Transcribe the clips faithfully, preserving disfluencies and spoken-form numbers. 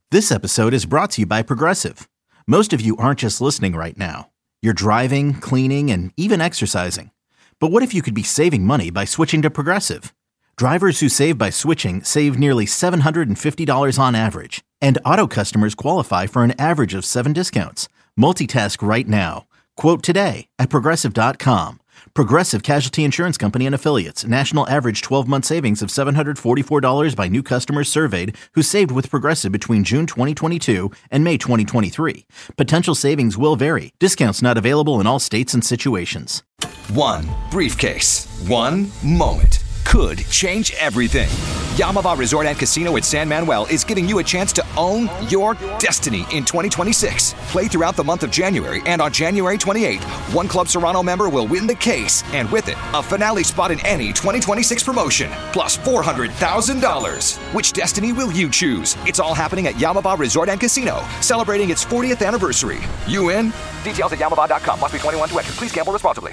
This episode is brought to you by Progressive. Most of you aren't just listening right now. You're driving, cleaning, and even exercising. But what if you could be saving money by switching to Progressive? Drivers who save by switching save nearly seven hundred fifty dollars on average. And auto customers qualify for an average of seven discounts. Multitask right now. Quote today at Progressive dot com. Progressive Casualty Insurance Company and Affiliates. National average twelve-month savings of seven hundred forty-four dollars by new customers surveyed who saved with Progressive between June twenty twenty-two and May twenty twenty-three. Potential savings will vary. Discounts not available in all states and situations. One briefcase, one moment could change everything. Yamava Resort and Casino at San Manuel is giving you a chance to own your destiny in twenty twenty-six. Play throughout the month of January, and on January twenty-eighth, one Club Serrano member will win the case, and with it, a finale spot in any twenty twenty-six promotion, plus four hundred thousand dollars. Which destiny will you choose? It's all happening at Yamava Resort and Casino, celebrating its fortieth anniversary. You in? Details at yamava dot com. Must be twenty-one to enter. Please gamble responsibly.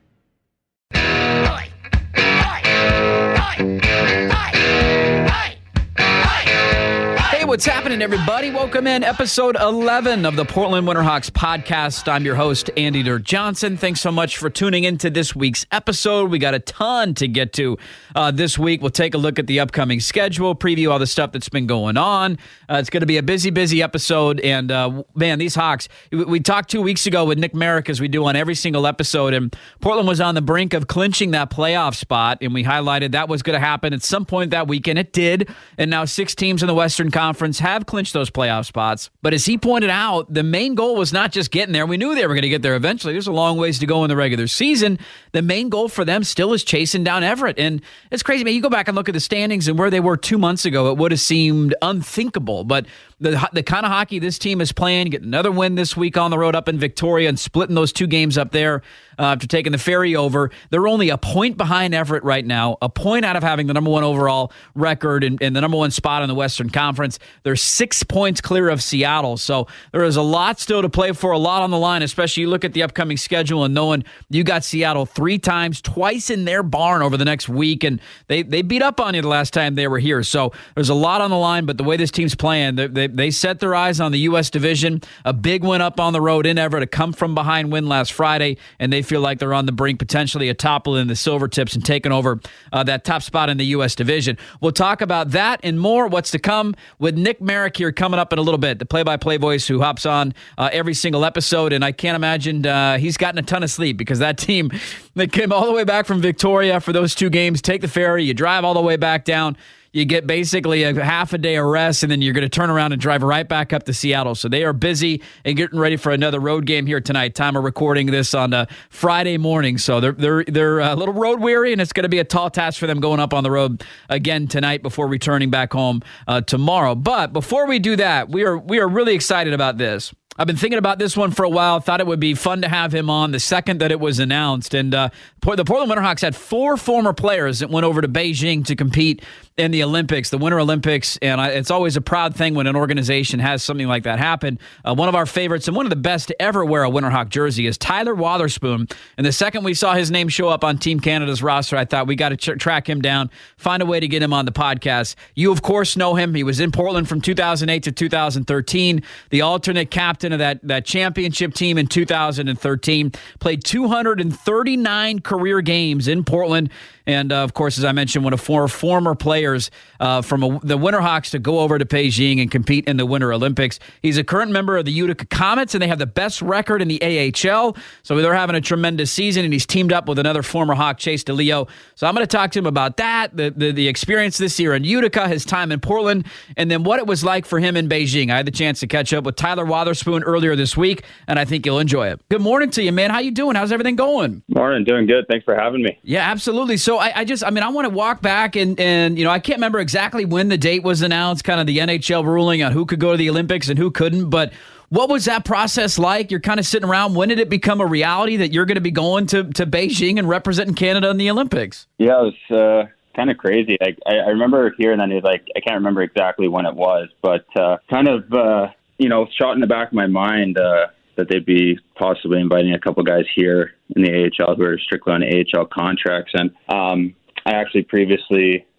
Hey, what's happening, everybody? Welcome in episode eleven of the Portland Winterhawks podcast. I'm your host, Andy Dirk Johnson. Thanks so much for tuning into this week's episode. We got a ton to get to uh, this week. We'll take a look at the upcoming schedule, preview all the stuff that's been going on. Uh, it's going to be a busy, busy episode. And, uh, man, these Hawks, we, we talked two weeks ago with Nick Merrick, as we do on every single episode, and Portland was on the brink of clinching that playoff spot, and we highlighted that was going to happen at some point that weekend. It did, and now six teams in the Western Conference have clinched those playoff spots. But as he pointed out, the main goal was not just getting there. We knew they were going to get there eventually. There's a long ways to go in the regular season. The main goal for them still is chasing down Everett. And it's crazy, man. You go back and look at the standings and where they were two months ago, it would have seemed unthinkable. But the the kind of hockey this team is playing, getting another win this week on the road up in Victoria and splitting those two games up there uh, after taking the ferry over. They're only a point behind Everett right now, a point out of having the number one overall record and, and the number one spot in the Western Conference. They're six points clear of Seattle. So there is a lot still to play for, a lot on the line, especially you look at the upcoming schedule and knowing you got Seattle three times, twice in their barn over the next week, and they, they beat up on you the last time they were here. So there's a lot on the line, but the way this team's playing, they, they, they set their eyes on the U S division, a big win up on the road in Everett, a come-from-behind win last Friday, and they feel like they're on the brink potentially of toppling the Silvertips and taking over uh, that top spot in the U S division. We'll talk about that and more, what's to come, with Nick Merrick here coming up in a little bit, the play-by-play voice who hops on uh, every single episode, and I can't imagine uh, he's gotten a ton of sleep because that team, they came all the way back from Victoria for those two games, take the ferry, you drive all the way back down, you get basically a half a day of rest, and then you're going to turn around and drive right back up to Seattle. So they are busy and getting ready for another road game here tonight. Time of recording this on a Friday morning, so they're they're they're a little road weary, and it's going to be a tall task for them going up on the road again tonight before returning back home uh, tomorrow. But before we do that, we are we are really excited about this. I've been thinking about this one for a while. Thought it would be fun to have him on the second that it was announced. And uh, the Portland Winterhawks had four former players that went over to Beijing to compete in the Olympics, the Winter Olympics. And I, it's always a proud thing when an organization has something like that happen. Uh, one of our favorites and one of the best to ever wear a Winterhawk jersey is Tyler Wotherspoon. And the second we saw his name show up on Team Canada's roster, I thought we got to ch- track him down, find a way to get him on the podcast. You, of course, know him. He was in Portland from two thousand eight to two thousand thirteen, the alternate captain of that, that championship team in two thousand thirteen, played two hundred thirty-nine career games in Portland, and uh, of course, as I mentioned, one of four former players uh, from a, the Winterhawks to go over to Beijing and compete in the Winter Olympics. He's a current member of the Utica Comets, and they have the best record in the A H L, so they're having a tremendous season, and he's teamed up with another former Hawk, Chase DeLeo. So I'm going to talk to him about that, the, the, the experience this year in Utica, his time in Portland, and then what it was like for him in Beijing. I had the chance to catch up with Tyler Wotherspoon earlier this week, and I think you'll enjoy it. Good morning to you, man. How you doing? How's everything going? Morning. Doing good. Thanks for having me. Yeah, absolutely. So I, I just, I mean, I want to walk back and, and, you know, I can't remember exactly when the date was announced, kind of the N H L ruling on who could go to the Olympics and who couldn't, but what was that process like? You're kind of sitting around. When did it become a reality that you're going to be going to, to Beijing and representing Canada in the Olympics? Yeah, it was uh, kind of crazy. I, I remember hearing that news. Like, I can't remember exactly when it was, but uh, kind of, uh, you know, shot in the back of my mind uh, that they'd be possibly inviting a couple guys here in the A H L who are strictly on A H L contracts. And um, I actually previously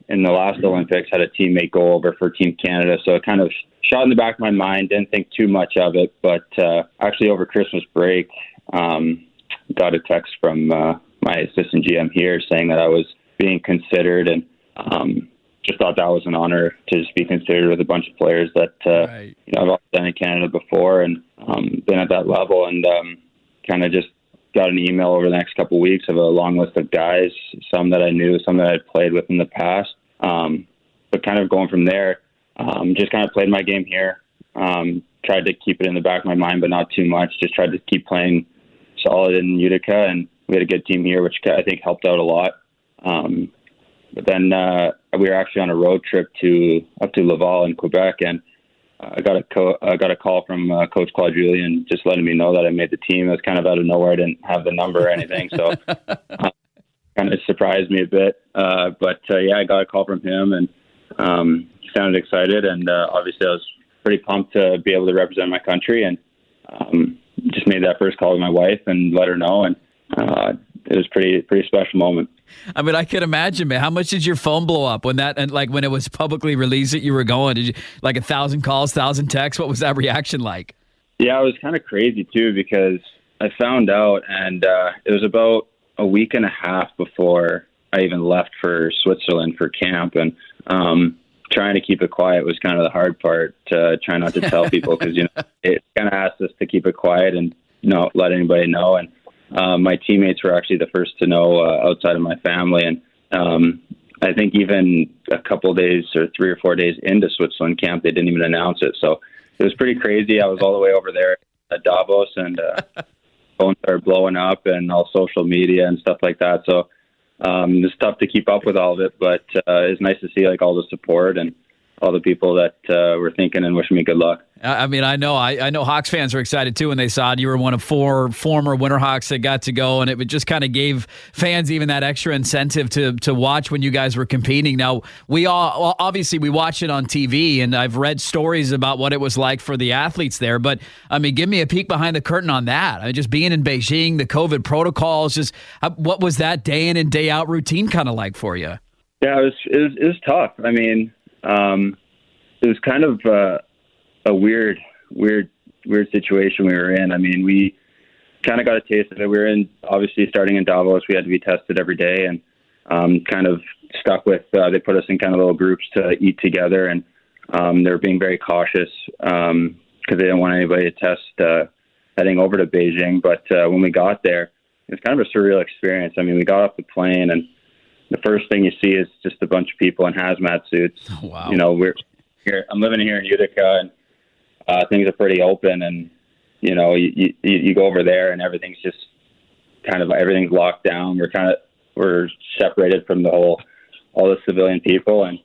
in the last Olympics, had a teammate go over for Team Canada. So it kind of shot in the back of my mind, didn't think too much of it. But uh, actually over Christmas break, um, got a text from uh, my assistant G M here saying that I was being considered, and um, just thought that was an honor to just be considered with a bunch of players that uh, right. you know, I've also done in Canada before and um, been at that level, and um, kind of just got an email over the next couple of weeks of a long list of guys, some that I knew, some that I'd played with in the past. Um, but kind of going from there, um, just kind of played my game here. Um, tried to keep it in the back of my mind, but not too much. Just tried to keep playing solid in Utica, and we had a good team here, which I think helped out a lot. Um, but then uh, we were actually on a road trip to up to Laval in Quebec, and uh, I got a co- I got a call from uh, Coach Claude Julien just letting me know that I made the team. It was kind of out of nowhere. I didn't have the number or anything, so uh, kind of surprised me a bit. Uh, but uh, yeah, I got a call from him, and um, he sounded excited, and uh, obviously I was pretty pumped to be able to represent my country, and um, just made that first call to my wife and let her know, and uh, it was pretty pretty special moment. I mean, I can imagine, man. How much did your phone blow up when that, and like when it was publicly released that you were going? Did you like a thousand calls, thousand texts? What was that reaction like? Yeah, it was kind of crazy too, because I found out, and uh, it was about a week and a half before I even left for Switzerland for camp, and um, trying to keep it quiet was kind of the hard part. To try not to tell people, because you know it kind of asked us to keep it quiet and not let anybody know. And Uh, my teammates were actually the first to know uh, outside of my family. And um, I think even a couple days or three or four days into Switzerland camp, they didn't even announce it. So it was pretty crazy. I was all the way over there at Davos, and uh, phones started blowing up and all social media and stuff like that. So um, it's tough to keep up with all of it, but uh, it's nice to see like all the support and all the people that uh, were thinking and wishing me good luck. I mean, I know I, I know Hawks fans were excited too when they saw it. You were one of four former Winterhawks that got to go, and it just kind of gave fans even that extra incentive to to watch when you guys were competing. Now, we all well, obviously we watch it on T V, and I've read stories about what it was like for the athletes there. But I mean, give me a peek behind the curtain on that. I mean, just being in Beijing, the COVID protocols, just what was that day in and day out routine kind of like for you? Yeah, it was it was, it was tough. I mean, um, it was kind of. Uh, a weird, weird, weird situation we were in. I mean, we kind of got a taste of it. We were in, obviously starting in Davos, we had to be tested every day, and um, kind of stuck with, uh, they put us in kind of little groups to eat together, and um, they were being very cautious because um, they didn't want anybody to test uh, heading over to Beijing. But uh, when we got there, it was kind of a surreal experience. I mean, we got off the plane, and the first thing you see is just a bunch of people in hazmat suits. Oh, wow. You know, we're here, I'm living here in Utica, and Uh, things are pretty open, and you know, you, you you go over there, and everything's just kind of everything's locked down. We're kind of we're separated from the whole all the civilian people, and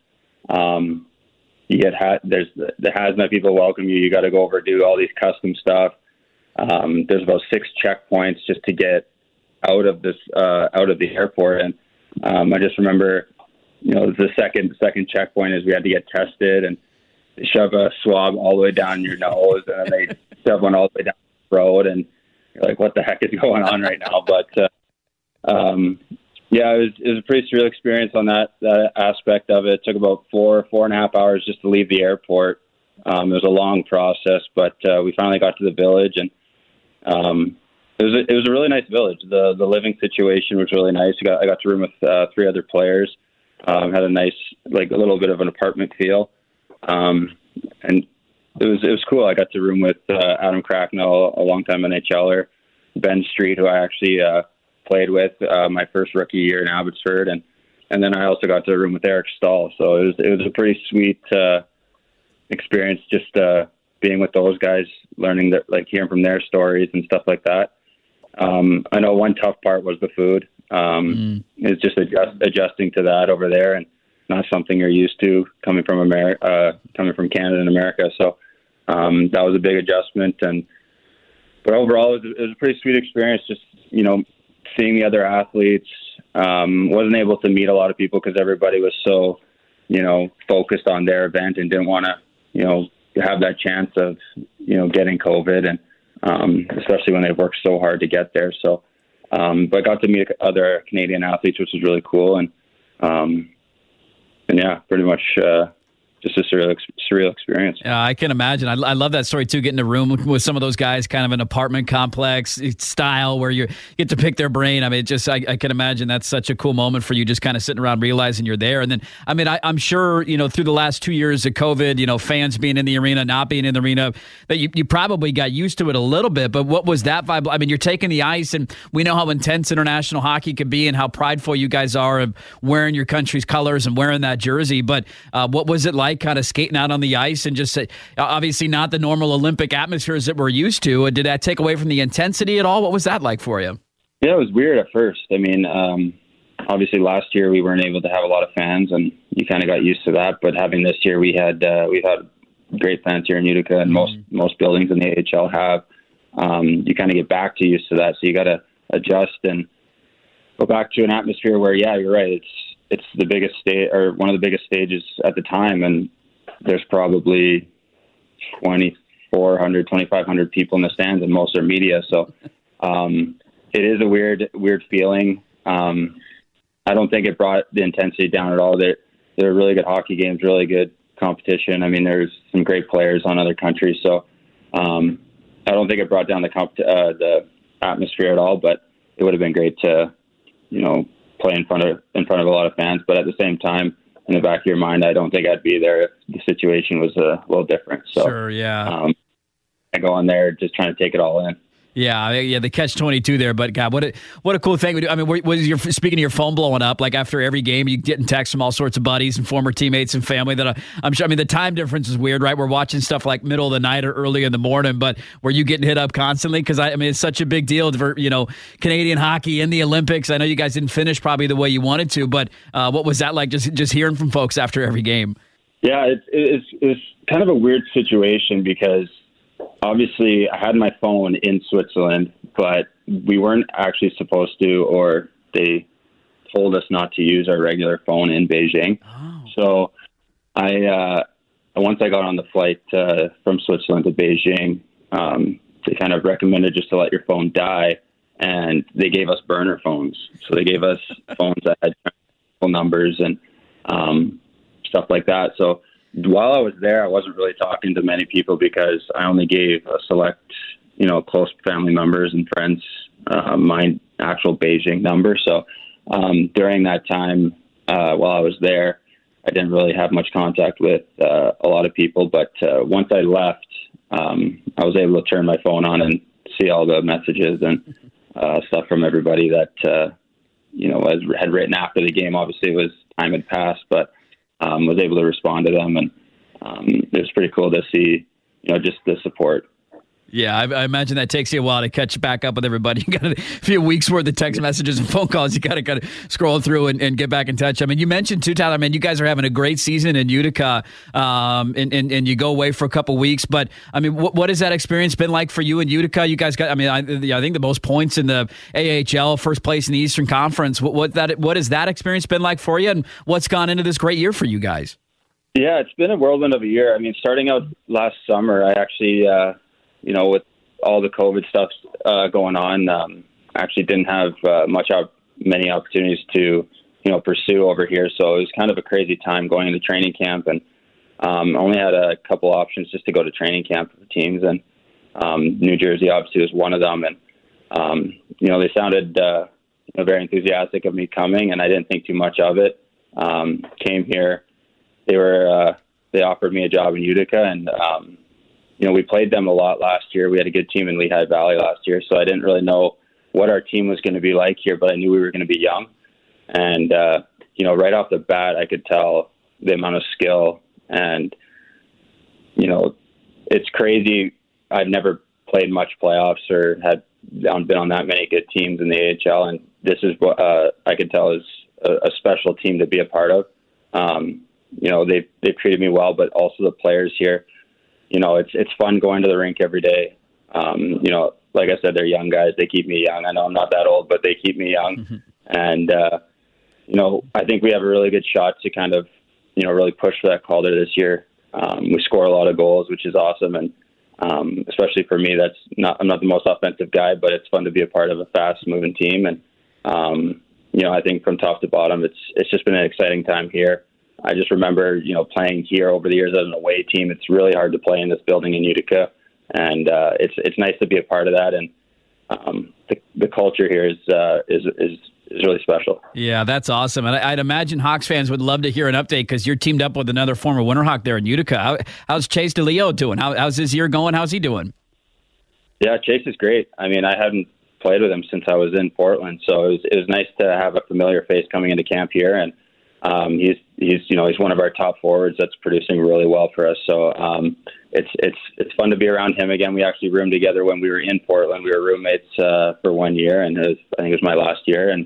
um, you get ha- there's the, the hazmat people welcome you. You got to go over do all these custom stuff. Um, there's about six checkpoints just to get out of this uh, out of the airport, and um, I just remember, you know, the second second checkpoint is we had to get tested, and they shove a swab all the way down your nose, and then they shove one all the way down the throat, and you're like, what the heck is going on right now? But, uh, um, yeah, it was, it was a pretty surreal experience on that, that aspect of it. It took about four, four and a half hours just to leave the airport. Um, it was a long process, but uh, we finally got to the village, and um, it was a, it was a really nice village. The the living situation was really nice. I got, I got to room with uh, three other players. Um, had a nice, like a little bit of an apartment feel. Um, and it was, it was cool. I got to room with, uh, Adam Cracknell, a longtime N H L er, Ben Street, who I actually, uh, played with, uh, my first rookie year in Abbotsford. And, and then I also got to room with Eric Stahl. So it was, it was a pretty sweet, uh, experience, just, uh, being with those guys, learning that, like hearing from their stories and stuff like that. Um, I know one tough part was the food. Um, mm. It's just adjust, adjusting to that over there, and not something you're used to coming from America, uh, coming from Canada and America. So um, that was a big adjustment. And but overall, it was, it was a pretty sweet experience. Just you know, seeing the other athletes. Um, wasn't able to meet a lot of people because everybody was so you know focused on their event and didn't want to you know have that chance of you know getting COVID, and um, especially when they've worked so hard to get there. So, um, but I got to meet other Canadian athletes, which was really cool. And um, and yeah, pretty much uh, just a surreal, surreal experience. Yeah, I can imagine. I, I love that story too. Getting a room with some of those guys, kind of an apartment complex style where you get to pick their brain. I mean, it just I, I can imagine that's such a cool moment for you, just kind of sitting around realizing you're there. And then, I mean, I, I'm sure you know through the last two years of COVID, you know, fans being in the arena, not being in the arena, that you, you probably got used to it a little bit. But what was that vibe? I mean, you're taking the ice, and we know how intense international hockey can be, and how prideful you guys are of wearing your country's colors and wearing that jersey. But uh, what was it like? Kind of skating out on the ice and just uh, obviously not the normal Olympic atmospheres that we're used to. Did that take away from the intensity at all? What was that like for you? Yeah, it was weird at first. I mean, um, obviously last year we weren't able to have a lot of fans, and you kind of got used to that. But having this year, we had uh, we've had great fans here in Utica, and most mm-hmm. most buildings in the A H L have. Um, you kind of get back to used to that, so you got to adjust and go back to an atmosphere where, yeah, you're right. It's it's the biggest stage, or one of the biggest stages at the time, and there's probably twenty-four hundred, twenty-five hundred people in the stands, and most are media. So um, it is a weird, weird feeling. Um, I don't think it brought the intensity down at all. They're, they're really good hockey games, really good competition. I mean, there's some great players on other countries. So um, I don't think it brought down the comp- uh, the atmosphere at all, but it would have been great to, you know, play in front of, in front of a lot of fans. But at the same time, in the back of your mind, I don't think I'd be there if the situation was a little different. So, sure, yeah. Um, I go in there just trying to take it all in. Yeah, yeah, the catch twenty-two there, but God, what a what a cool thing. I mean, was your speaking of your phone blowing up? Like after every game, you getting texts from all sorts of buddies and former teammates and family. That I, I'm sure. I mean, the time difference is weird, right? We're watching stuff like middle of the night or early in the morning, but were you getting hit up constantly? Because I, I mean, it's such a big deal for you know Canadian hockey in the Olympics. I know you guys didn't finish probably the way you wanted to, but uh, what was that like? Just just hearing from folks after every game. Yeah, it's it's it's kind of a weird situation because obviously I had my phone in Switzerland, but we weren't actually supposed to, or they told us not to use our regular phone in Beijing. Oh. So I, uh, once I got on the flight uh, from Switzerland to Beijing, um, they kind of recommended just to let your phone die, and they gave us burner phones. So they gave us phones that had numbers and um, stuff like that. So while I was there, I wasn't really talking to many people because I only gave a select, you know, close family members and friends uh, my actual Beijing number. So um, during that time, uh, while I was there, I didn't really have much contact with uh, a lot of people. But uh, once I left, um, I was able to turn my phone on and see all the messages and uh, stuff from everybody that, uh, you know, was, had written after the game. Obviously, it was time had passed, but Um, was able to respond to them, and um, it was pretty cool to see, you know, just the support. Yeah, I, I imagine that takes you a while to catch back up with everybody. You got a few weeks worth of text messages and phone calls. You got to kind of scroll through and, and get back in touch. I mean, you mentioned too, Tyler. I mean, you guys are having a great season in Utica, um, and, and and you go away for a couple weeks. But I mean, what what has that experience been like for you in Utica? You guys got, I mean, I, I think the most points in the A H L, first place in the Eastern Conference. What what that what has that experience been like for you, and what's gone into this great year for you guys? Yeah, it's been a whirlwind of a year. I mean, starting out last summer, I actually, uh, you know, with all the COVID stuff uh, going on, um, I actually didn't have uh, much op- many opportunities to, you know, pursue over here. So it was kind of a crazy time going into training camp, and um, only had a couple options just to go to training camp for teams. And um, New Jersey obviously was one of them. And, um, you know, they sounded uh, you know, very enthusiastic of me coming, and I didn't think too much of it. Um, came here. They were, uh, they offered me a job in Utica, and, um, you know, we played them a lot last year. We had a good team in Lehigh Valley last year, so I didn't really know what our team was going to be like here, but I knew we were going to be young. And, uh, you know, right off the bat, I could tell the amount of skill, and, you know, it's crazy. I've never played much playoffs or had been on that many good teams in the A H L, and this is what uh, I could tell is a, a special team to be a part of. Um, you know, they've, they've treated me well, but also the players here. You know, it's it's fun going to the rink every day. Um, you know, like I said, they're young guys. They keep me young. I know I'm not that old, but they keep me young. Mm-hmm. And, uh, you know, I think we have a really good shot to kind of, you know, really push for that Calder this year. Um, we score a lot of goals, which is awesome. And um, especially for me, that's not, I'm not the most offensive guy, but it's fun to be a part of a fast moving team. And, um, you know, I think from top to bottom, it's, it's just been an exciting time here. I just remember, you know, playing here over the years as an away team. It's really hard to play in this building in Utica, and uh, it's it's nice to be a part of that. And um, the the culture here is uh, is is. is really special. Yeah, that's awesome. And I'd imagine Hawks fans would love to hear an update because you're teamed up with another former Winterhawk there in Utica. How, how's Chase DeLeo doing? How, how's his year going? How's he doing? Yeah, Chase is great. I mean, I hadn't played with him since I was in Portland, so it was, it was nice to have a familiar face coming into camp here. And um, he's he's you know he's one of our top forwards that's producing really well for us. So um, it's it's it's fun to be around him again. We actually roomed together when we were in Portland. We were roommates uh, for one year, and it was, I think it was my last year. And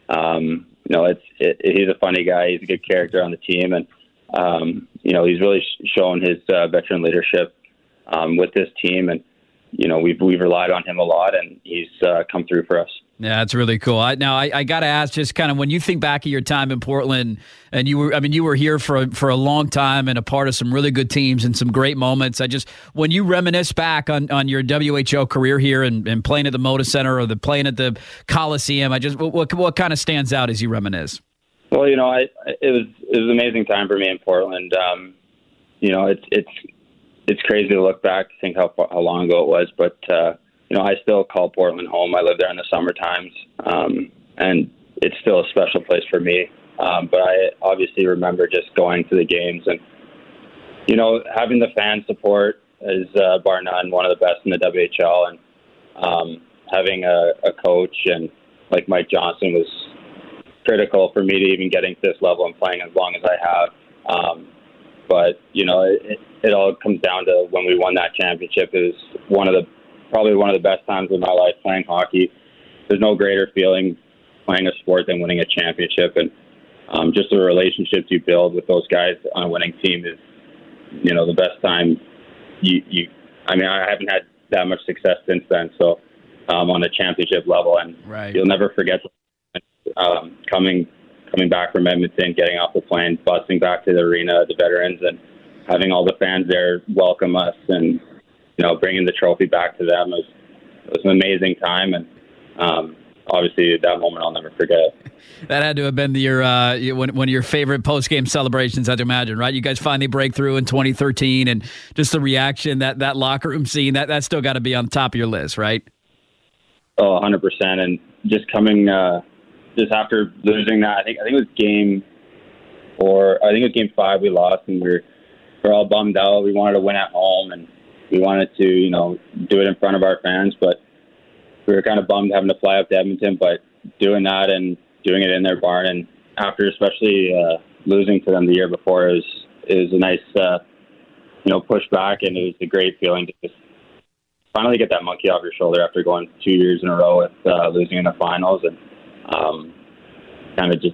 Um, you know, it's it, he's a funny guy. He's a good character on the team, and um, you know, he's really sh- shown his uh, veteran leadership um, with this team. And you know, we've we've relied on him a lot, and he's uh, come through for us. Yeah, that's really cool. I, now, I, I got to ask, just kind of when you think back of your time in Portland, and you were, I mean, you were here for for a long time and a part of some really good teams and some great moments. I just, when you reminisce back on, on your W H O career here and, and playing at the Moda Center or the playing at the Coliseum, I just, what what, what kind of stands out as you reminisce? Well, you know, I it was it was an amazing time for me in Portland. Um, you know, it's it's it's crazy to look back, think how how long ago it was, but. Uh, You know, I still call Portland home. I live there in the summer times, um, and it's still a special place for me. Um, but I obviously remember just going to the games and, you know, having the fan support is uh, bar none one of the best in the W H L, and um, having a, a coach and like Mike Johnson was critical for me to even getting to this level and playing as long as I have. Um, but you know, it, it all comes down to when we won that championship. It was one of the probably one of the best times of my life playing hockey. There's no greater feeling playing a sport than winning a championship. And um, just the relationships you build with those guys on a winning team is, you know, the best time you, you I mean, I haven't had that much success since then. So um, on a championship level, and right. You'll never forget um, coming, coming back from Edmonton, getting off the plane, busing back to the arena, the veterans, and having all the fans there welcome us and, you know, bringing the trophy back to them. It was, it was an amazing time, and um, obviously that moment I'll never forget. That had to have been your uh, one, one of your favorite post-game celebrations, I'd imagine, right? You guys finally break through in twenty thirteen, and just the reaction, that, that locker room scene, that, that's still got to be on the top of your list, right? Oh, one hundred percent. And just coming, uh, just after losing that, I think I think it was game four, I think it was game five we lost, and we were, we were all bummed out. We wanted to win at home, and we wanted to, you know, do it in front of our fans, but we were kind of bummed having to fly up to Edmonton. But doing that and doing it in their barn, and after especially uh, losing to them the year before, is is a nice, uh, you know, push back, and it was a great feeling to just finally get that monkey off your shoulder after going two years in a row with uh, losing in the finals, and um, kind of just,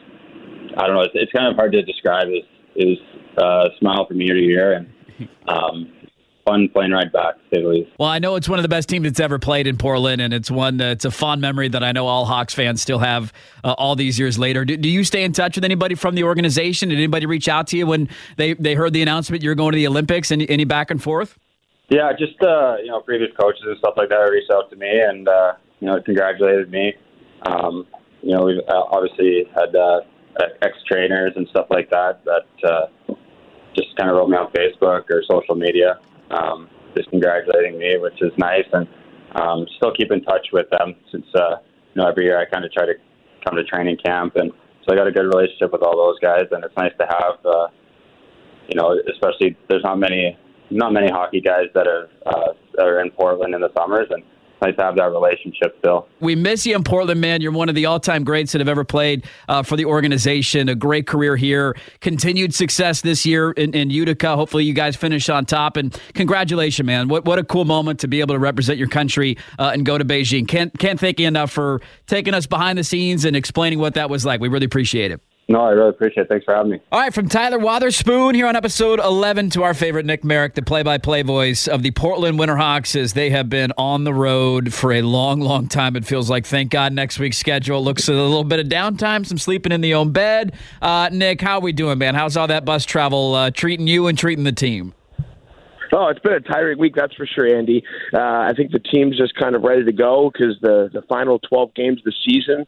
I don't know, it's, it's kind of hard to describe. It was, it was uh, a smile from year to year, and um, fun plane ride back, to say the least. Well, I know it's one of the best teams that's ever played in Portland, and it's one that's a fond memory that I know all Hawks fans still have uh, all these years later. Do, do you stay in touch with anybody from the organization? Did anybody reach out to you when they, they heard the announcement you were going to the Olympics? Any, any back and forth? Yeah, just uh, you know, previous coaches and stuff like that reached out to me and uh, you know, congratulated me. Um, you know, we've obviously had uh, ex-trainers and stuff like that that uh, just kind of wrote me on Facebook or social media, um, just congratulating me, which is nice. And um, still keep in touch with them since uh, you know, every year I kind of try to come to training camp, and so I got a good relationship with all those guys. And it's nice to have, uh, you know, especially there's not many. Not many hockey guys that are uh, that are in Portland in the summers, and it's nice to have that relationship still. We miss you in Portland, man. You're one of the all-time greats that have ever played uh, for the organization. A great career here. Continued success this year in, in Utica. Hopefully you guys finish on top, and congratulations, man. What what a cool moment to be able to represent your country uh, and go to Beijing. Can't, can't thank you enough for taking us behind the scenes and explaining what that was like. We really appreciate it. No, I really appreciate it. Thanks for having me. All right, from Tyler Wotherspoon here on episode eleven to our favorite Nick Merrick, the play-by-play voice of the Portland Winterhawks, as they have been on the road for a long, long time. It feels like, thank God, next week's schedule looks a little bit of downtime, some sleeping in the own bed. Uh, Nick, how are we doing, man? How's all that bus travel uh, treating you and treating the team? Oh, it's been a tiring week, that's for sure, Andy. Uh, I think the team's just kind of ready to go because the, the final twelve games of the season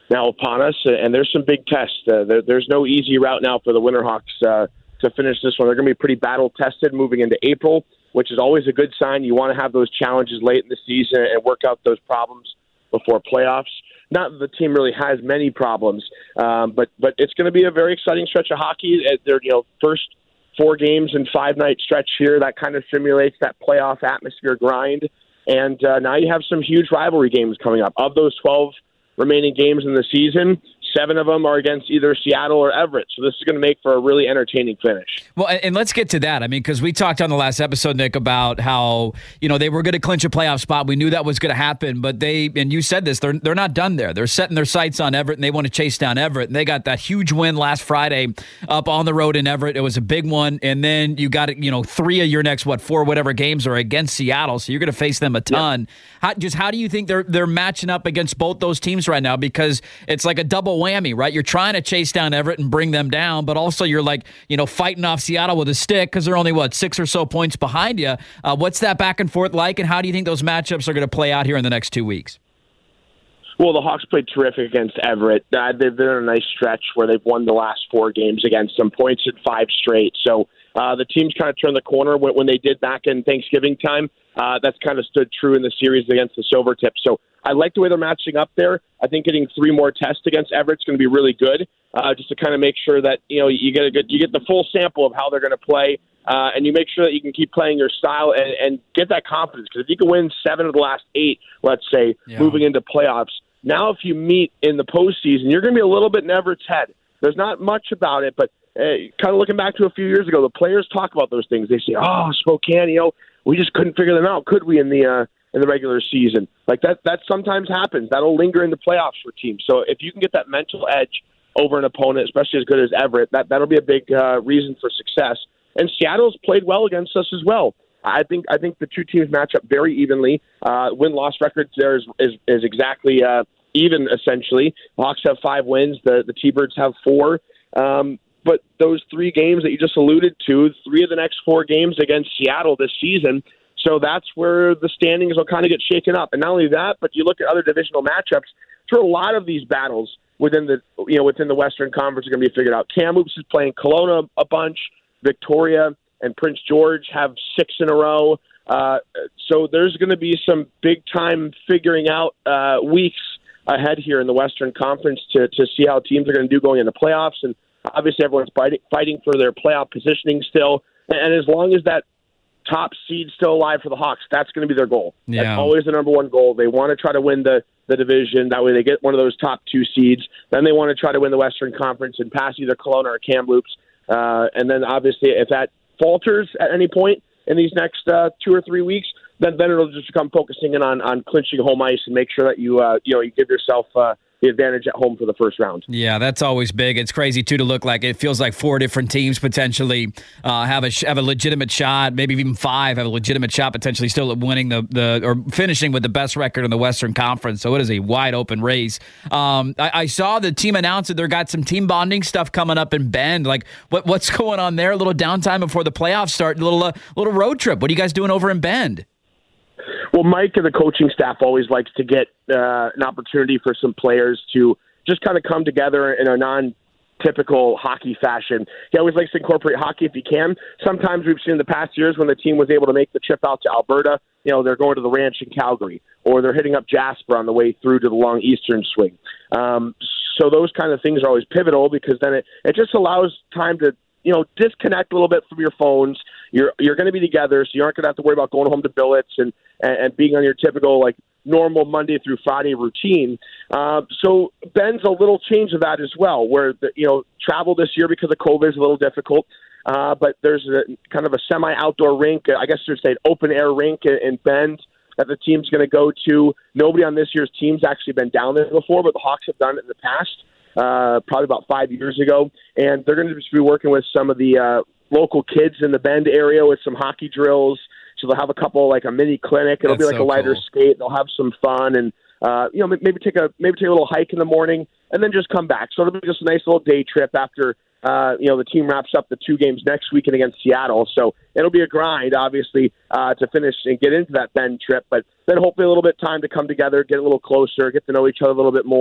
now upon us, and there's some big tests. Uh, there, there's no easy route now for the Winterhawks uh, to finish this one. They're going to be pretty battle-tested moving into April, which is always a good sign. You want to have those challenges late in the season and work out those problems before playoffs. Not that the team really has many problems, um, but but it's going to be a very exciting stretch of hockey. They're, you know, first four games and five-night stretch here, that kind of simulates that playoff atmosphere grind. And uh, now you have some huge rivalry games coming up. Of those twelve remaining games in the season, seven of them are against either Seattle or Everett. So this is going to make for a really entertaining finish. Well, and let's get to that. I mean, because we talked on the last episode, Nick, about how, you know, they were going to clinch a playoff spot. We knew that was going to happen, but they, and you said this, they're they're not done there. They're setting their sights on Everett, and they want to chase down Everett. And they got that huge win last Friday up on the road in Everett. It was a big one. And then you got, you know, three of your next, what, four whatever games are against Seattle. So you're going to face them a ton. Yep. How, just how do you think they're they're matching up against both those teams right now? Because it's like a double whammy, right? You're trying to chase down Everett and bring them down, but also you're like, you know, fighting off Seattle with a stick because they're only, what, six or so points behind you. Uh, what's that back and forth like, and how do you think those matchups are going to play out here in the next two weeks? Well, the Hawks played terrific against Everett. Uh, they've been on a nice stretch where they've won the last four games against them, points at five straight. So uh, the team's kind of turned the corner when, when they did back in Thanksgiving time. Uh, that's kind of stood true in the series against the Silvertips. So I like the way they're matching up there. I think getting three more tests against Everett's going to be really good, uh, just to kind of make sure that, you know, you get a good, you get the full sample of how they're going to play, uh, and you make sure that you can keep playing your style and, and get that confidence. Because if you can win seven of the last eight, let's say, yeah. moving into playoffs, now if you meet in the postseason, you're going to be a little bit in Everett's head. There's not much about it, but uh, kind of looking back to a few years ago, the players talk about those things. They say, "Oh, Spokane, you know, we just couldn't figure them out, could we?" In the uh, in the regular season, like that, that sometimes happens. That'll linger in the playoffs for teams. So if you can get that mental edge over an opponent, especially as good as Everett, that that'll be a big uh, reason for success. And Seattle's played well against us as well. I think I think the two teams match up very evenly. Uh, win-loss records there is is, is exactly uh, even, essentially. The Hawks have five wins. The the T-Birds have four. Um, but those three games that you just alluded to, three of the next four games against Seattle this season. So that's where the standings will kind of get shaken up. And not only that, but you look at other divisional matchups. For a lot of these battles within the you know within the Western Conference are going to be figured out. Kamloops is playing Kelowna a bunch. Victoria and Prince George have six in a row. Uh, so there's going to be some big-time figuring out uh, weeks ahead here in the Western Conference to, to see how teams are going to do going into playoffs. And obviously everyone's fighting, fighting for their playoff positioning still. And as long as that top seed's still alive for the Hawks, that's going to be their goal. Yeah. That's always the number one goal. They want to try to win the, the division. That way they get one of those top two seeds. Then they want to try to win the Western Conference and pass either Kelowna or Kamloops. Uh, and then obviously if that falters at any point in these next uh, two or three weeks, then then it'll just become focusing in on, on clinching home ice and make sure that you uh, you know you give yourself uh, the advantage at home for the first round. Yeah, that's always big. It's crazy too to look like it feels like four different teams potentially uh, have a have a legitimate shot, maybe even five have a legitimate shot potentially still at winning the the or finishing with the best record in the Western Conference. So it is a wide open race. Um, I, I saw the team announce that they've got some team bonding stuff coming up in Bend. Like what what's going on there? A little downtime before the playoffs start. A little uh, little road trip. What are you guys doing over in Bend? Well, Mike and the coaching staff always likes to get uh, an opportunity for some players to just kind of come together in a non-typical hockey fashion. He always likes to incorporate hockey if he can. Sometimes we've seen in the past years when the team was able to make the trip out to Alberta, you know, they're going to the ranch in Calgary, or they're hitting up Jasper on the way through to the long eastern swing. Um, so those kind of things are always pivotal because then it, it just allows time to, you know, disconnect a little bit from your phones. You're you're going to be together, so you aren't going to have to worry about going home to billets and, and, and being on your typical, like, normal Monday through Friday routine. Uh, so Ben's a little change of that as well, where, the, you know, travel this year because of COVID is a little difficult, uh, but there's a kind of a semi-outdoor rink, I guess there's an open-air rink in, in Bend that the team's going to go to. Nobody on this year's team's actually been down there before, but the Hawks have done it in the past. Uh, probably about five years ago, and they're going to just be working with some of the uh, local kids in the Bend area with some hockey drills. So they'll have a couple, like a mini clinic. It'll That's be like so a lighter cool. skate. They'll have some fun, and uh, you know, maybe take a maybe take a little hike in the morning, and then just come back. So it'll be just a nice little day trip after uh, you know the team wraps up the two games next weekend against Seattle. So it'll be a grind, obviously, uh, to finish and get into that Bend trip, but then hopefully a little bit of time to come together, get a little closer, get to know each other a little bit more.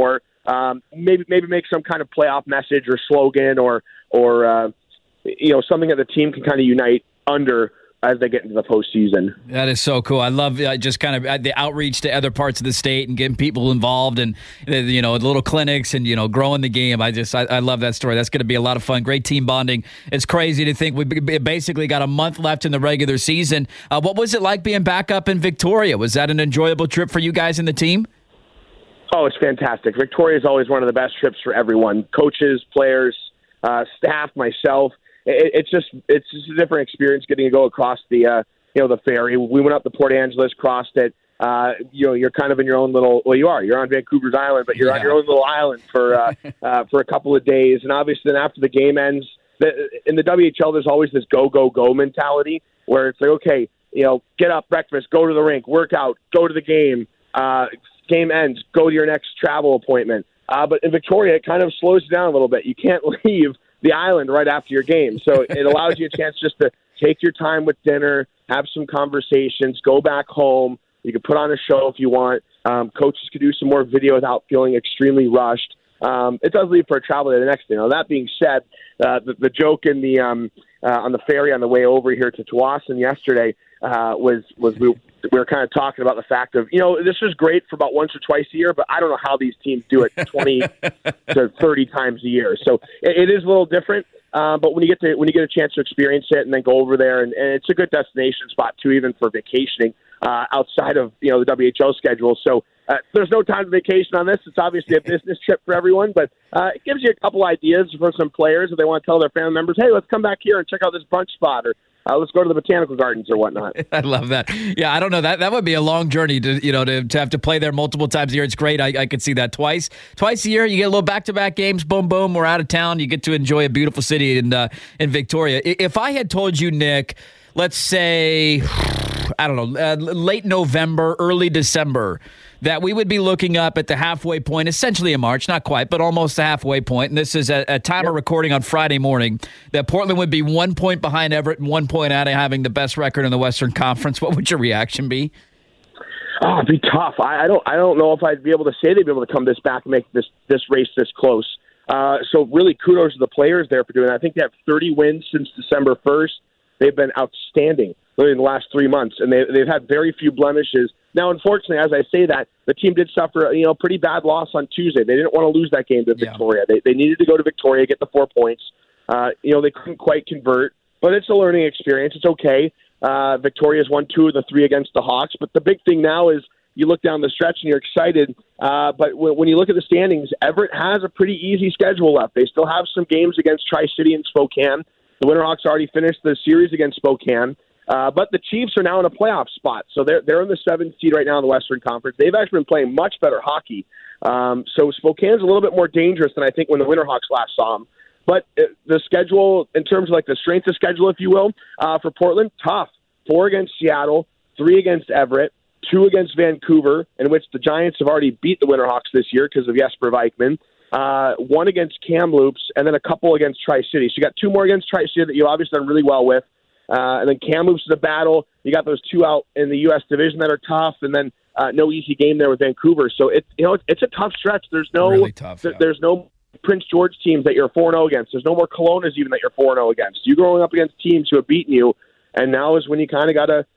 um, maybe maybe make some kind of playoff message or slogan or or uh, you know something that the team can kind of unite under as they get into the postseason. That is so cool. I love uh, just kind of uh, the outreach to other parts of the state and getting people involved and, uh, you know, little clinics and, you know, growing the game. I just, I, I love that story. That's going to be a lot of fun. Great team bonding. It's crazy to think we basically got a month left in the regular season. Uh, what was it like being back up in Victoria? Was that an enjoyable trip for you guys and the team? Oh, it's fantastic. Victoria is always one of the best trips for everyone. Coaches, players, uh, staff, myself. It, it's just it's just a different experience getting to go across the uh, you know the ferry. We went up to Port Angeles, crossed it. Uh, you know, you're kind of in your own little. Well, you are. You're on Vancouver's island, but you're yeah. on your own little island for uh, uh, for a couple of days. And obviously, then after the game ends, the, in the W H L, there's always this go go go mentality where it's like, okay, you know, get up, breakfast, go to the rink, work out, go to the game. Uh, game ends, go to your next travel appointment. Uh, but in Victoria, it kind of slows you down a little bit. You can't leave the island right after your game. So it allows you a chance just to take your time with dinner, have some conversations, go back home. You can put on a show if you want. Um, coaches can do some more video without feeling extremely rushed. Um, it does leave for a travel day the next day. Now, that being said, uh, the, the joke in the um, uh, on the ferry on the way over here to Tsawwassen yesterday uh, was, was we, we were kind of talking about the fact of, you know, this is great for about once or twice a year, but I don't know how these teams do it twenty to thirty times a year. So it, it is a little different. Uh, but when you get to when you get a chance to experience it and then go over there, and, and it's a good destination spot too, even for vacationing uh, outside of you know the W H O schedule. So uh, there's no time to vacation on this. It's obviously a business trip for everyone, but uh, it gives you a couple ideas for some players if they want to tell their family members, hey, let's come back here and check out this brunch spot, or Uh, let's go to the botanical gardens or whatnot. I love that. Yeah, I don't know. That that would be a long journey to you know to, to have to play there multiple times a year. It's great. I, I could see that twice twice a year. You get a little back to back games. Boom, boom. We're out of town. You get to enjoy a beautiful city in uh, in Victoria. If I had told you, Nick, let's say I don't know, uh, late November, early December, that we would be looking up at the halfway point, essentially in March, not quite, but almost the halfway point, and this is a, a time yep. of recording on Friday morning, that Portland would be one point behind Everett and one point out of having the best record in the Western Conference, what would your reaction be? Oh, it'd be tough. I, I don't I don't know if I'd be able to say they'd be able to come this back and make this, this race this close. Uh, so really kudos to the players there for doing that. I think they have thirty wins since December first. They've been outstanding really in the last three months, and they, they've had very few blemishes. Now, unfortunately, as I say that, the team did suffer, you know, pretty bad loss on Tuesday. They didn't want to lose that game to Victoria. Yeah. They they needed to go to Victoria, get the four points. Uh, you know, they couldn't quite convert, but it's a learning experience. It's okay. Uh, Victoria's won two of the three against the Hawks, but the big thing now is you look down the stretch and you're excited. Uh, but when, when you look at the standings, Everett has a pretty easy schedule left. They still have some games against Tri-City and Spokane. The Winterhawks already finished the series against Spokane. Uh, but the Chiefs are now in a playoff spot, so they're they're in the seventh seed right now in the Western Conference. They've actually been playing much better hockey. Um, so Spokane's a little bit more dangerous than I think when the Winterhawks last saw them. But uh, the schedule, in terms of like the strength of schedule, if you will, uh, for Portland, tough. Four against Seattle, three against Everett, two against Vancouver, in which the Giants have already beat the Winterhawks this year because of Jesper Vikman. Uh, one against Kamloops, and then a couple against Tri-City. So you got two more against Tri-City that you've obviously done really well with. Uh, and then Kamloops is a battle. You got those two out in the U S division that are tough, and then uh, no easy game there with Vancouver. So it, you know, it's, it's a tough stretch. There's no, really tough, th- yeah. there's no Prince George teams that you're four and oh against. There's no more Kelownas even that you're four and oh against. You growing up against teams who have beaten you, and now is when you kind of got to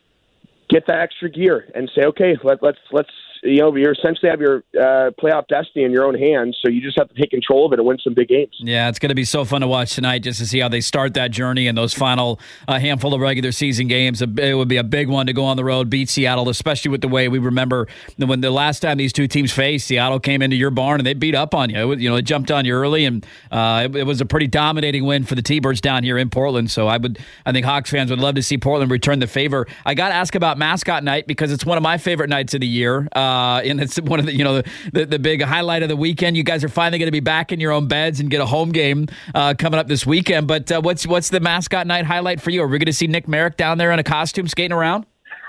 get that extra gear and say, okay, let, let's let's you know, you essentially have your uh, playoff destiny in your own hands, so you just have to take control of it and win some big games. Yeah, it's going to be so fun to watch tonight just to see how they start that journey and those final uh, handful of regular season games. It would be a big one to go on the road, beat Seattle, especially with the way we remember when the last time these two teams faced, Seattle came into your barn and they beat up on you. It, you know, it jumped on you early, and uh, it, it was a pretty dominating win for the T-Birds down here in Portland. So I would, I think Hawks fans would love to see Portland return the favor. I got to ask about mascot night because it's one of my favorite nights of the year. Uh, Uh, and it's one of the, you know, the, the, the big highlight of the weekend. You guys are finally going to be back in your own beds and get a home game uh, coming up this weekend. But uh, what's what's the mascot night highlight for you? Are we going to see Nick Merrick down there in a costume skating around?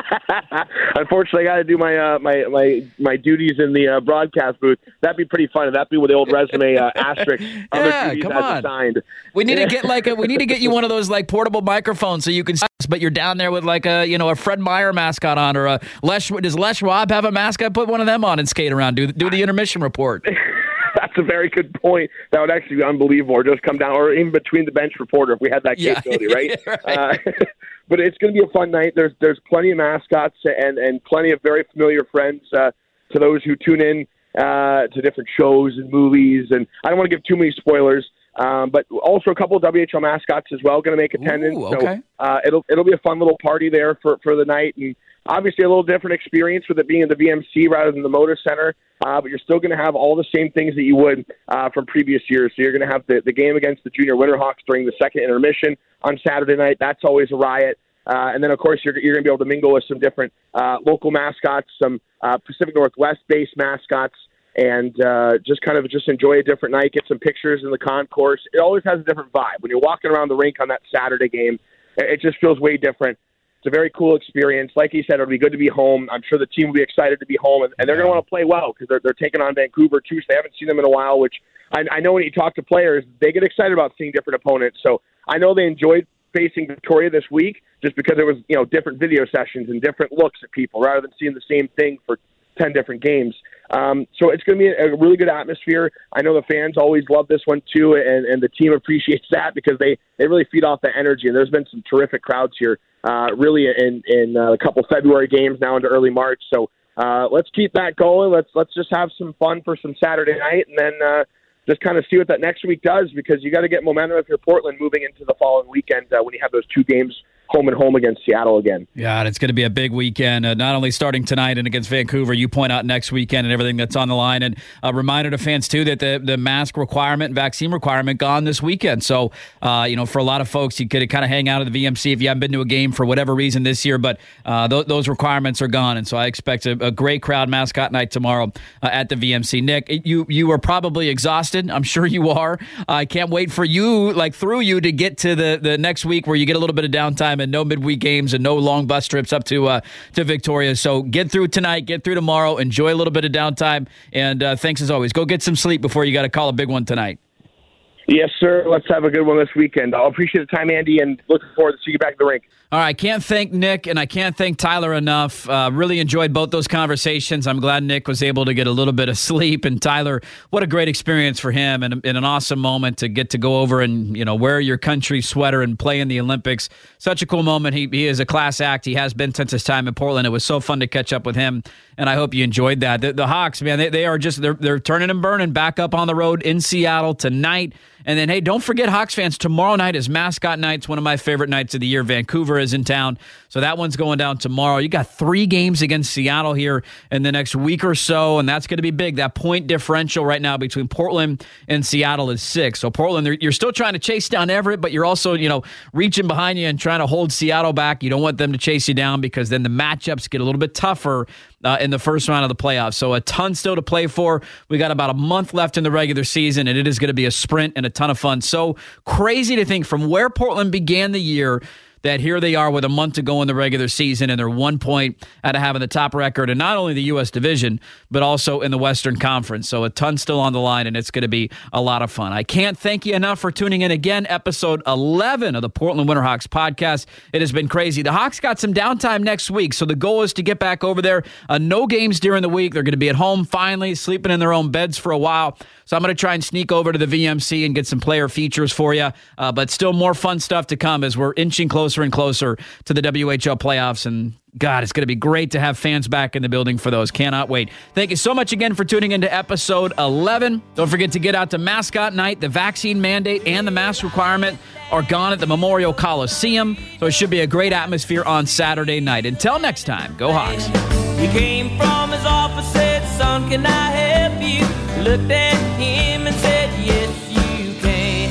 Unfortunately, I got to do my uh, my my my duties in the uh, broadcast booth. That'd be pretty funny. That'd be with the old resume uh, asterisk. Other Yeah, duties come as on. assigned. We need to get like a, we need to get you one of those like portable microphones so you can, but you're down there with like a you know a Fred Meyer mascot on or a Les. Does Les Schwab have a mascot? Put one of them on and skate around. Do do the intermission report. That's a very good point. That would actually be unbelievable. Or just come down, or even between the bench reporter if we had that Yeah. capability, right? Yeah, right. Uh, but it's going to be a fun night. There's there's plenty of mascots and, and plenty of very familiar friends uh, to those who tune in uh, to different shows and movies. And I don't want to give too many spoilers, um, but also a couple of W H L mascots as well going to make attendance. Ooh, okay. So uh, it'll it'll be a fun little party there for, for the night. And obviously a little different experience with it being in the V M C rather than the Moda Center. Uh, but you're still going to have all the same things that you would uh, from previous years. So you're going to have the, the game against the Junior Winterhawks during the second intermission on Saturday night. That's always a riot. Uh, and then, of course, you're, you're going to be able to mingle with some different uh, local mascots, some uh, Pacific Northwest-based mascots, and uh, just kind of just enjoy a different night, get some pictures in the concourse. It always has a different vibe. When you're walking around the rink on that Saturday game, it just feels way different. It's a very cool experience. Like you said, it'll be good to be home. I'm sure the team will be excited to be home, and, and they're going to want to play well because they're, they're taking on Vancouver, too, so they haven't seen them in a while, which I, I know when you talk to players, they get excited about seeing different opponents. So I know they enjoyed facing Victoria this week just because it was, you know, different video sessions and different looks at people rather than seeing the same thing for ten different games. Um, so it's going to be a, a really good atmosphere. I know the fans always love this one too, and, and the team appreciates that because they, they really feed off the energy. And there's been some terrific crowds here, uh, really in, in uh, a couple February games now into early March. So uh, let's keep that going. Let's let's just have some fun for some Saturday night, and then uh, just kind of see what that next week does because you got to get momentum if you're Portland moving into the following weekend uh, when you have those two games home and home against Seattle again. Yeah, and it's going to be a big weekend, uh, not only starting tonight and against Vancouver, you point out next weekend and everything that's on the line. And a reminder to fans, too, that the, the mask requirement and vaccine requirement gone this weekend. So, uh, you know, for a lot of folks, you could kind of hang out at the V M C if you haven't been to a game for whatever reason this year, but uh, th- those requirements are gone. And so I expect a, a great crowd mascot night tomorrow uh, at the V M C. Nick, you, you are probably exhausted. I'm sure you are. I can't wait for you, like through you, to get to the, the next week where you get a little bit of downtime and no midweek games and no long bus trips up to uh, to Victoria. So get through tonight, get through tomorrow, enjoy a little bit of downtime, and uh, thanks as always. Go get some sleep before you got to call a big one tonight. Yes, sir. Let's have a good one this weekend. I'll appreciate the time, Andy, and looking forward to seeing you back at the rink. All right, can't thank Nick and I can't thank Tyler enough. Uh, really enjoyed both those conversations. I'm glad Nick was able to get a little bit of sleep. And Tyler, what a great experience for him and, and an awesome moment to get to go over and, you know, wear your country sweater and play in the Olympics. Such a cool moment. He, he is a class act. He has been since his time in Portland. It was so fun to catch up with him, and I hope you enjoyed that. The, the Hawks, man, they, they are just they're they're turning and burning back up on the road in Seattle tonight. And then, hey, don't forget, Hawks fans, tomorrow night is mascot night. It's one of my favorite nights of the year. Vancouver is in town, so that one's going down tomorrow. You got three games against Seattle here in the next week or so, and that's going to be big. That point differential right now between Portland and Seattle is six. So Portland, you're still trying to chase down Everett, but you're also, you know, reaching behind you and trying to hold Seattle back. You don't want them to chase you down because then the matchups get a little bit tougher Uh, in the first round of the playoffs. So a ton still to play for. We got about a month left in the regular season, and it is going to be a sprint and a ton of fun. So crazy to think from where Portland began the year that here they are with a month to go in the regular season, and they're one point out of having the top record in not only the U S division, but also in the Western Conference. So a ton still on the line, and it's going to be a lot of fun. I can't thank you enough for tuning in again. Episode eleven of the Portland Winterhawks podcast. It has been crazy. The Hawks got some downtime next week, so the goal is to get back over there. Uh, no games during the week. They're going to be at home finally, sleeping in their own beds for a while. So I'm going to try and sneak over to the V M C and get some player features for you. Uh, but still more fun stuff to come as we're inching closer and closer to the W H L playoffs. And God, it's going to be great to have fans back in the building for those. Cannot wait. Thank you so much again for tuning into episode eleven. Don't forget to get out to Mascot Night. The vaccine mandate and the mask requirement are gone at the Memorial Coliseum. So it should be a great atmosphere on Saturday night. Until next time, go Hawks. He came from his office, said, "Son, can I help you?" Looked at him and said, "Yes, you can."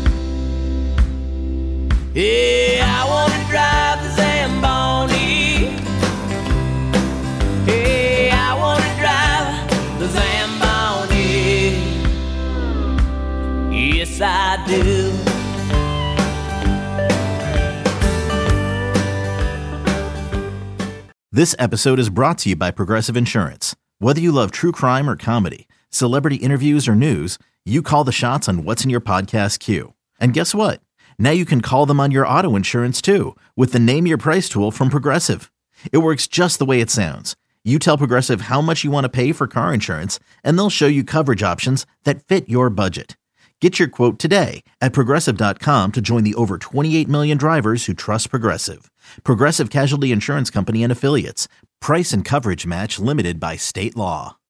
Yeah, I want to drive the Zamboni. Hey, I want to drive the Zamboni. Yes, I do. This episode is brought to you by Progressive Insurance. Whether you love true crime or comedy, celebrity interviews or news, you call the shots on what's in your podcast queue. And guess what? Now you can call them on your auto insurance too with the Name Your Price tool from Progressive. It works just the way it sounds. You tell Progressive how much you want to pay for car insurance, and they'll show you coverage options that fit your budget. Get your quote today at Progressive dot com to join the over twenty-eight million drivers who trust Progressive. Progressive Casualty Insurance Company and Affiliates. Price and coverage match limited by state law.